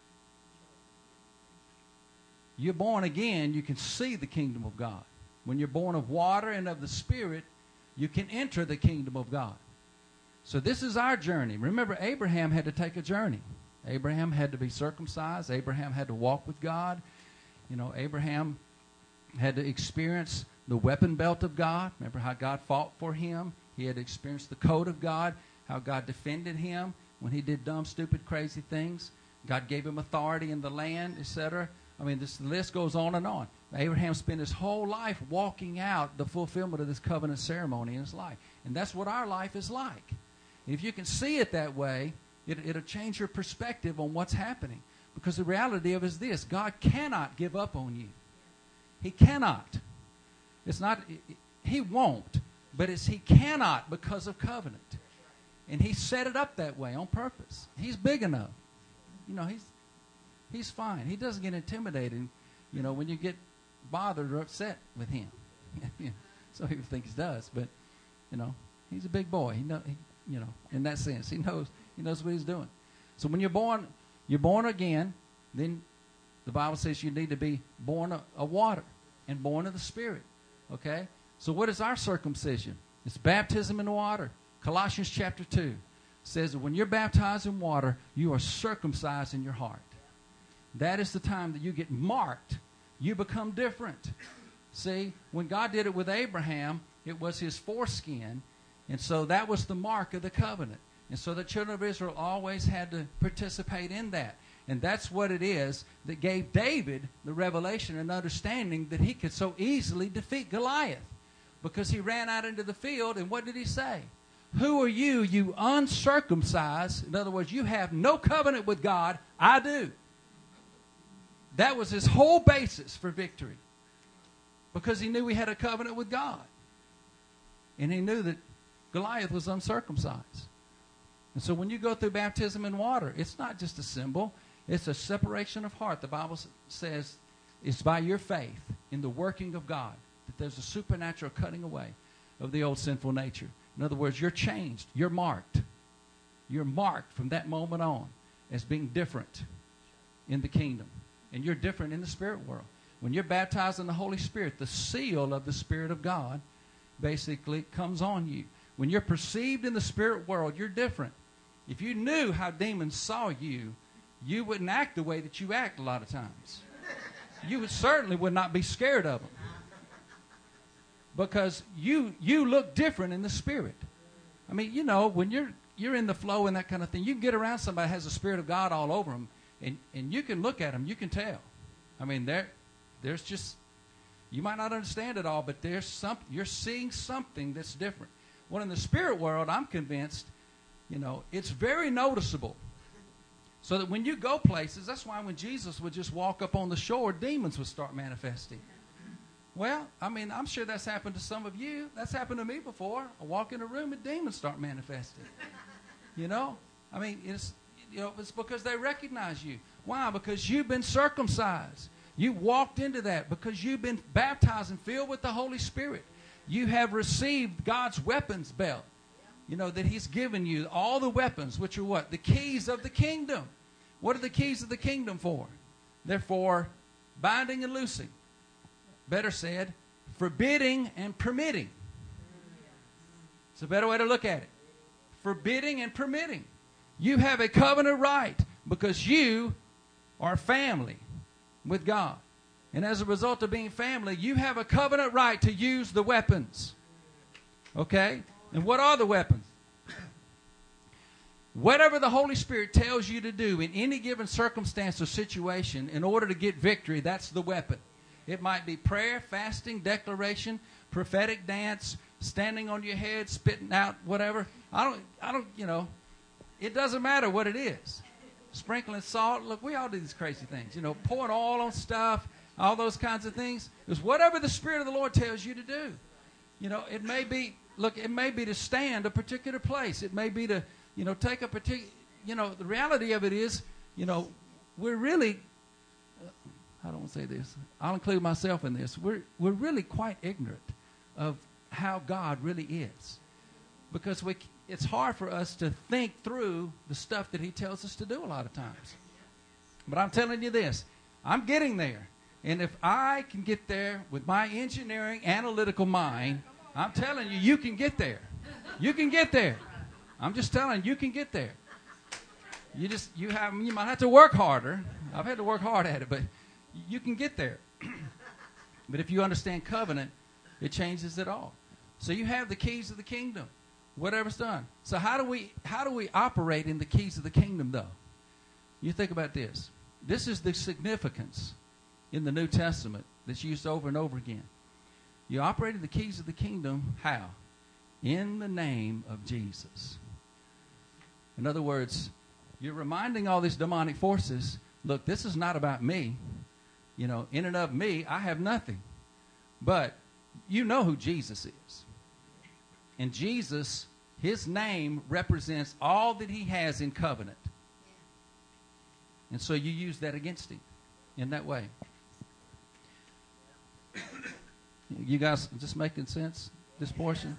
You're born again, you can see the kingdom of God. When you're born of water and of the Spirit, you can enter the kingdom of God. So this is our journey. Remember, Abraham had to take a journey. Abraham had to be circumcised. Abraham had to walk with God. You know, Abraham had to experience the weapon belt of God. Remember how God fought for him? He had to experience the code of God, how God defended him when he did dumb, stupid, crazy things. God gave him authority in the land, et cetera. I mean, this list goes on and on. Abraham spent his whole life walking out the fulfillment of this covenant ceremony in his life. And that's what our life is like. If you can see it that way, it, it'll change your perspective on what's happening. Because the reality of it is this: God cannot give up on you. He cannot. It's not, he won't, but it's he cannot because of covenant. And he set it up that way on purpose. He's big enough. You know, he's he's fine. He doesn't get intimidated, you know, when you get bothered or upset with him. Some people think he does, but, you know, he's a big boy. He know, he, you know, in that sense, he knows he knows what he's doing. So when you're born, you're born again, then the Bible says you need to be born of, of water and born of the Spirit. Okay? So what is our circumcision? It's baptism in water. Colossians chapter two says that when you're baptized in water, you are circumcised in your heart. That is the time that you get marked. You become different. See, when God did it with Abraham, it was his foreskin, and so that was the mark of the covenant. And so the children of Israel always had to participate in that. And that's what it is that gave David the revelation and understanding that he could so easily defeat Goliath. Because he ran out into the field, and what did he say? Who are you, you uncircumcised? In other words, you have no covenant with God. I do. That was his whole basis for victory. Because he knew he had a covenant with God. And he knew that Goliath was uncircumcised. And so when you go through baptism in water, it's not just a symbol. It's a separation of heart. The Bible says it's by your faith in the working of God that there's a supernatural cutting away of the old sinful nature. In other words, you're changed. You're marked. You're marked from that moment on as being different in the kingdom. And you're different in the spirit world. When you're baptized in the Holy Spirit, the seal of the Spirit of God basically comes on you. When you're perceived in the spirit world, you're different. If you knew how demons saw you, you wouldn't act the way that you act a lot of times. You would certainly would not be scared of them. Because you you look different in the spirit. I mean, you know, when you're you're in the flow and that kind of thing, you can get around somebody that has the Spirit of God all over them, and, and you can look at them, you can tell. I mean, there there's just, you might not understand it all, but there's some, you're seeing something that's different. Well, in the spirit world, I'm convinced, you know, it's very noticeable. So that when you go places, that's why when Jesus would just walk up on the shore, demons would start manifesting. Well, I mean, I'm sure that's happened to some of you. That's happened to me before. I walk in a room and demons start manifesting. You know? I mean, it's, you know, it's because they recognize you. Why? Because you've been circumcised. You walked into that because you've been baptized and filled with the Holy Spirit. You have received God's weapons belt. You know, that He's given you all the weapons, which are what? The keys of the kingdom. What are the keys of the kingdom for? They're for binding and loosing. Better said, forbidding and permitting. It's a better way to look at it. Forbidding and permitting. You have a covenant right because you are family with God. And as a result of being family, you have a covenant right to use the weapons. Okay? And what are the weapons? Whatever the Holy Spirit tells you to do in any given circumstance or situation in order to get victory, that's the weapon. It might be prayer, fasting, declaration, prophetic dance, standing on your head, spitting out, whatever. I don't, I don't, you know, it doesn't matter what it is. Sprinkling salt. Look, we all do these crazy things. You know, pouring oil on stuff, all those kinds of things. It's whatever the Spirit of the Lord tells you to do. You know, it may be, look, it may be to stand a particular place. It may be to, you know, take a particular, you know, the reality of it is, you know, we're really, I don't want to say this. I'll include myself in this. We're, we're really quite ignorant of how God really is. Because we, it's hard for us to think through the stuff that he tells us to do a lot of times. But I'm telling you this, I'm getting there. And if I can get there with my engineering, analytical mind, I'm telling you, you can get there. You can get there. I'm just telling you, you can get there. You just, you have, you might have to work harder. I've had to work hard at it, but you can get there. But if you understand covenant, it changes it all. So you have the keys of the kingdom. Whatever's done. So how do we how do we operate in the keys of the kingdom, though? You think about this. This is the significance in the New Testament that's used over and over again. You operate in the keys of the kingdom, how? In the name of Jesus. In other words, you're reminding all these demonic forces, look, this is not about me. You know, in and of me, I have nothing. But you know who Jesus is. And Jesus, his name represents all that he has in covenant. And so you use that against him in that way. You guys just making sense, this portion?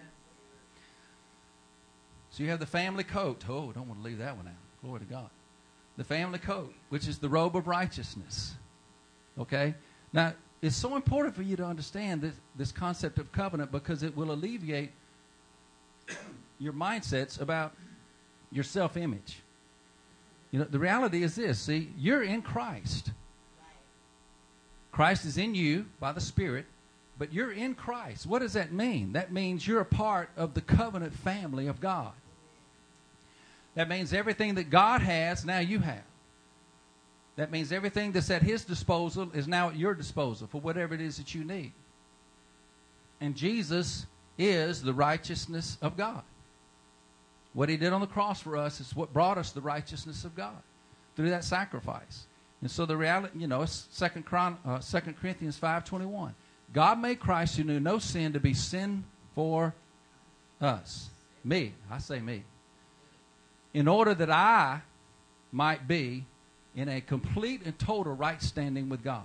So you have the family coat. Oh, don't want to leave that one out. Glory to God. The family coat, which is the robe of righteousness. Okay? Now, it's so important for you to understand this, this concept of covenant because it will alleviate your mindsets about your self-image. You know, the reality is this. See, you're in Christ. Christ is in you by the Spirit, but you're in Christ. What does that mean? That means you're a part of the covenant family of God. That means everything that God has, now you have. That means everything that's at his disposal is now at your disposal for whatever it is that you need. And Jesus is the righteousness of God. What he did on the cross for us is what brought us the righteousness of God through that sacrifice. And so the reality, you know, it's Second Corinthians five twenty-one. God made Christ who knew no sin to be sin for us. Me, I say me. In order that I might be in a complete and total right standing with God.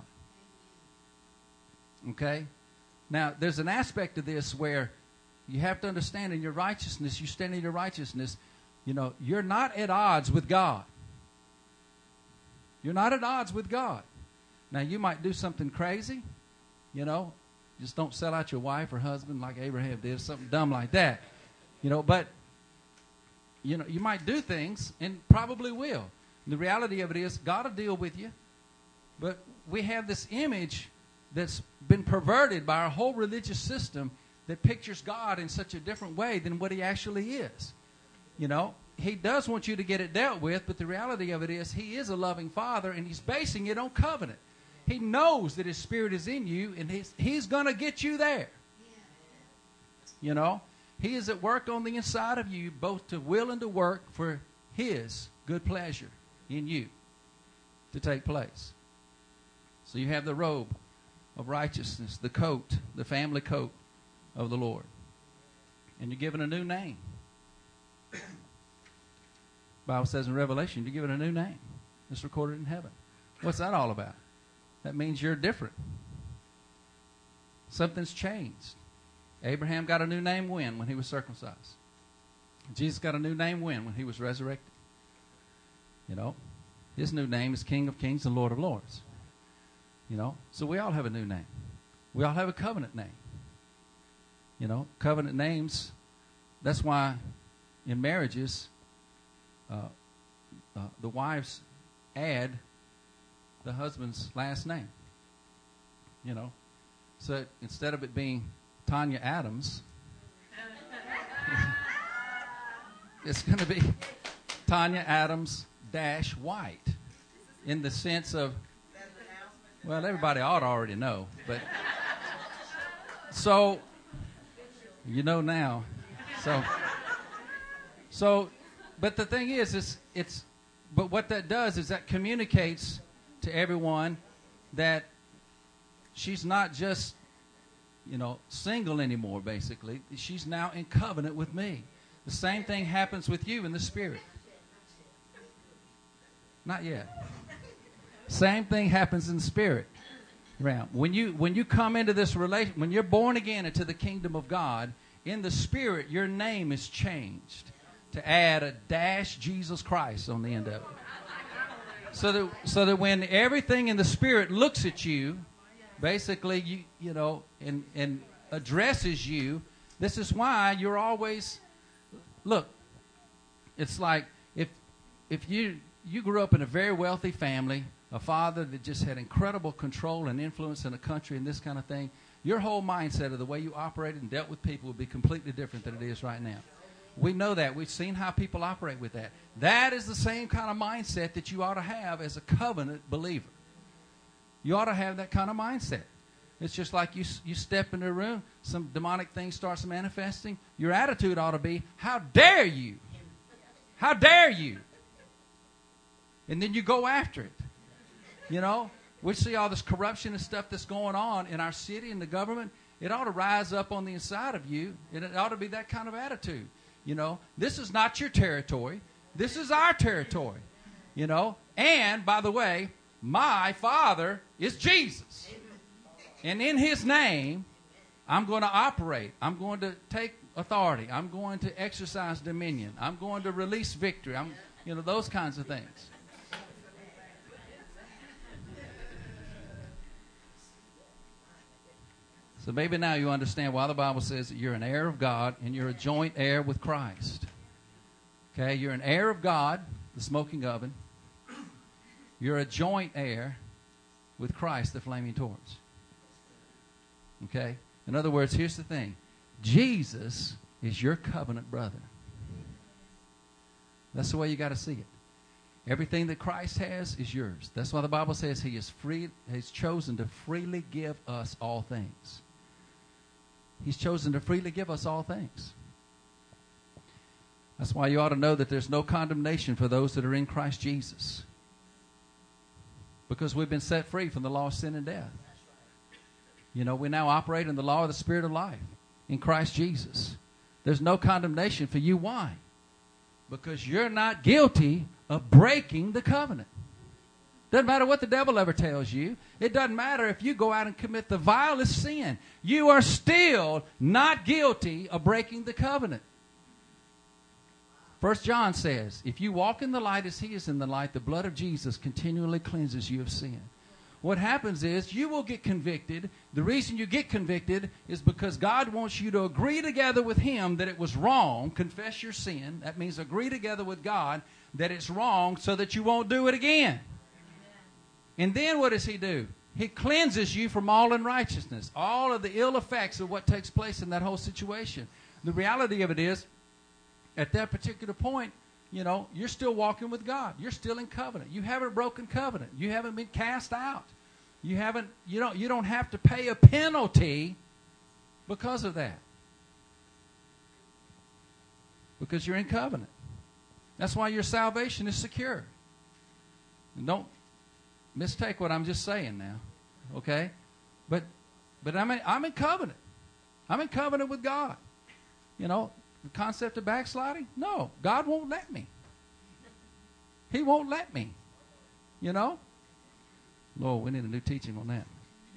Okay? Now, there's an aspect of this where you have to understand in your righteousness, you stand in your righteousness, you know, you're not at odds with God. You're not at odds with God. Now, you might do something crazy, you know, just don't sell out your wife or husband like Abraham did, something dumb like that, you know, but, you know, you might do things and probably will. And the reality of it is God will deal with you, but we have this image that's been perverted by our whole religious system that pictures God in such a different way than what he actually is. You know, he does want you to get it dealt with, but the reality of it is he is a loving father, and he's basing it on covenant. He knows that his Spirit is in you, and he's, he's going to get you there. You know, he is at work on the inside of you, both to will and to work for his good pleasure in you to take place. So you have the robe of righteousness, the coat, the family coat of the Lord. And you're given a new name. The Bible says in Revelation, you're given a new name. It's recorded in heaven. What's that all about? That means you're different. Something's changed. Abraham got a new name when? When he was circumcised. Jesus got a new name when? When he was resurrected. You know, his new name is King of Kings and Lord of Lords. You know, so we all have a new name. We all have a covenant name. You know, covenant names, that's why in marriages, uh, uh, the wives add the husband's last name. You know, so instead of it being Tanya Adams, it's going to be Tanya Adams dash White, in the sense of, well, everybody ought to already know, but so you know now. So, so, but the thing is, it's, it's, but what that does is that communicates to everyone that she's not just, you know, single anymore, basically. She's now in covenant with me. The same thing happens with you in the Spirit. Not yet. Same thing happens in the Spirit. realm. When you when you come into this relation, when you're born again into the kingdom of God, in the Spirit, your name is changed to add a dash Jesus Christ on the end of it. So that so that when everything in the Spirit looks at you, basically you you know and and addresses you, this is why you're always look. It's like if if you you grew up in a very wealthy family, a father that just had incredible control and influence in a country and this kind of thing, your whole mindset of the way you operated and dealt with people would be completely different than it is right now. We know that. We've seen how people operate with that. That is the same kind of mindset that you ought to have as a covenant believer. You ought to have that kind of mindset. It's just like you you step into a room, some demonic thing starts manifesting. Your attitude ought to be, how dare you? How dare you? And then you go after it. You know, we see all this corruption and stuff that's going on in our city and the government. It ought to rise up on the inside of you, and it ought to be that kind of attitude. You know, this is not your territory. This is our territory. You know, and by the way, my Father is Jesus. And in His name, I'm going to operate. I'm going to take authority. I'm going to exercise dominion. I'm going to release victory. I'm, you know, those kinds of things. So maybe now you understand why the Bible says that you're an heir of God and you're a joint heir with Christ. Okay, you're an heir of God, the smoking oven. You're a joint heir with Christ, the flaming torch. Okay? In other words, here's the thing. Jesus is your covenant brother. That's the way you got to see it. Everything that Christ has is yours. That's why the Bible says He is free, He's chosen to freely give us all things. He's chosen to freely give us all things. That's why you ought to know that there's no condemnation for those that are in Christ Jesus. Because we've been set free from the law of sin and death. You know, we now operate in the law of the Spirit of life in Christ Jesus. There's no condemnation for you. Why? Because you're not guilty of breaking the covenant. Doesn't matter what the devil ever tells you. It doesn't matter if you go out and commit the vilest sin. You are still not guilty of breaking the covenant. First John says, if you walk in the light as He is in the light, the blood of Jesus continually cleanses you of sin. What happens is you will get convicted. The reason you get convicted is because God wants you to agree together with Him that it was wrong. Confess your sin. That means agree together with God that it's wrong so that you won't do it again. And then what does He do? He cleanses you from all unrighteousness, all of the ill effects of what takes place in that whole situation. The reality of it is, at that particular point, you know, you're still walking with God. You're still in covenant. You haven't broken covenant. You haven't been cast out. You haven't, you don't, you don't have to pay a penalty because of that. Because you're in covenant. That's why your salvation is secure. And don't mistake what I'm just saying now. Okay? But but I'm in, I'm in covenant. I'm in covenant with God. You know, the concept of backsliding? No. God won't let me. He won't let me. You know? Lord, we need a new teaching on that.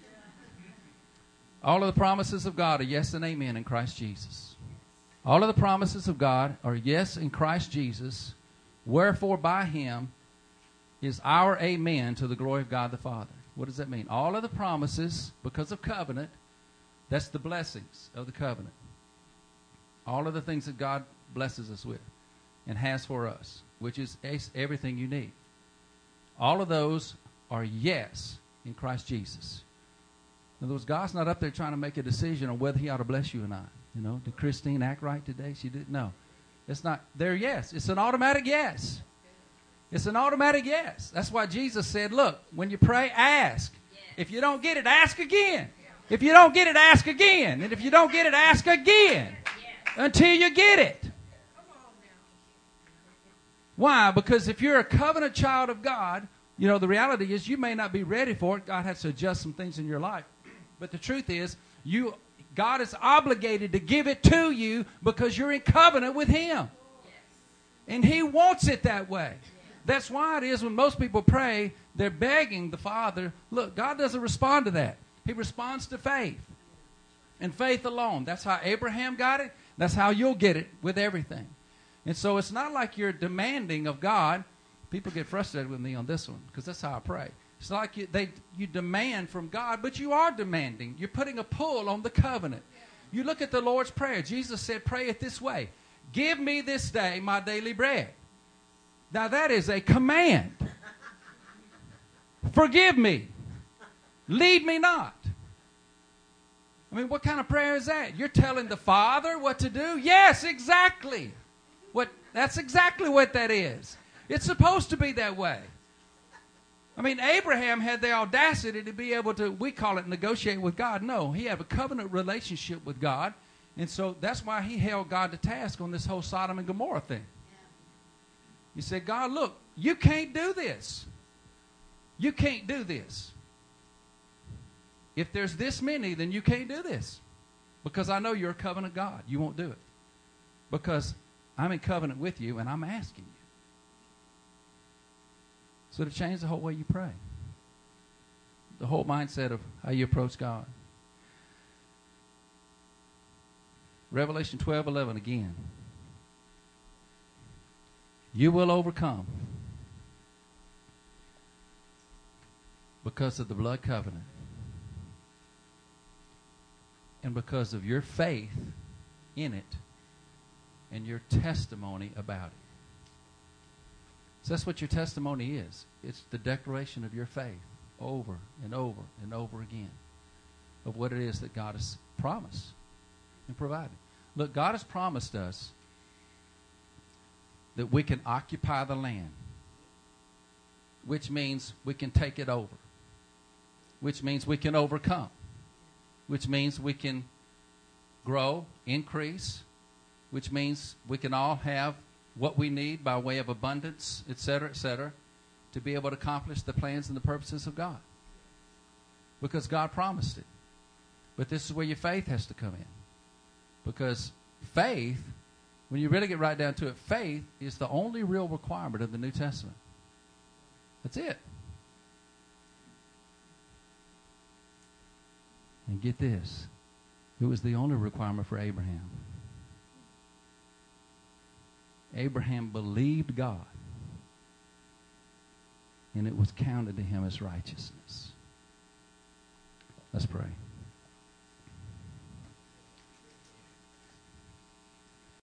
All of the promises of God are yes and amen in Christ Jesus. All of the promises of God are yes in Christ Jesus. Wherefore by Him is our amen to the glory of God the Father. What does that mean? All of the promises, because of covenant, that's the blessings of the covenant. All of the things that God blesses us with and has for us, which is everything you need. All of those are yes in Christ Jesus. In other words, God's not up there trying to make a decision on whether He ought to bless you or not. You know, did Christine act right today? She didn't. No. It's not. They're yes. It's an automatic yes. It's an automatic yes. That's why Jesus said, look, when you pray, ask. If you don't get it, ask again. If you don't get it, ask again. And if you don't get it, ask again. Until you get it. Why? Because if you're a covenant child of God, you know, the reality is you may not be ready for it. God has to adjust some things in your life. But the truth is, you, God is obligated to give it to you because you're in covenant with Him. And He wants it that way. That's why it is when most people pray, They're begging the Father. Look, God doesn't respond to that. He responds to faith. And faith alone. That's how Abraham got it. That's how you'll get it with everything. And so it's not like you're demanding of God. People get frustrated with me on this one because that's how I pray. It's not like you, they, you demand from God, but you are demanding. You're putting a pull on the covenant. You look at the Lord's Prayer. Jesus said, pray it this way. Give me this day my daily bread. Now that is a command. Forgive me. Lead me not. I mean, what kind of prayer is that? You're telling the Father what to do? Yes, exactly. What, that's exactly what that is. It's supposed to be that way. I mean, Abraham had the audacity to be able to, we call it negotiate with God. No, he had a covenant relationship with God. And so that's why he held God to task on this whole Sodom and Gomorrah thing. He said, God, look, you can't do this. You can't do this. If there's this many, then you can't do this. Because I know you're a covenant God. You won't do it. Because I'm in covenant with you and I'm asking you. So to change the whole way you pray. The whole mindset of how you approach God. Revelation twelve eleven again. You will overcome because of the blood covenant and because of your faith in it and your testimony about it. So that's what your testimony is. It's the declaration of your faith over and over and over again of what it is that God has promised and provided. Look, God has promised us that we can occupy the land, which means we can take it over, which means we can overcome, which means we can grow, increase, which means we can all have what we need by way of abundance, et cetera, et cetera, to be able to accomplish the plans and the purposes of God. Because God promised it. But this is where your faith has to come in. Because faith, when you really get right down to it, faith is the only real requirement of the New Testament. That's it. And get this. It was the only requirement for Abraham. Abraham believed God, and it was counted to him as righteousness. Let's pray.